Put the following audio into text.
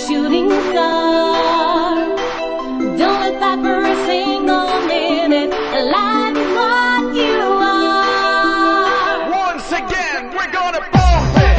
shooting star. Don't let that for a single minute. Alive is what you are. Once again, we're gonna bump it.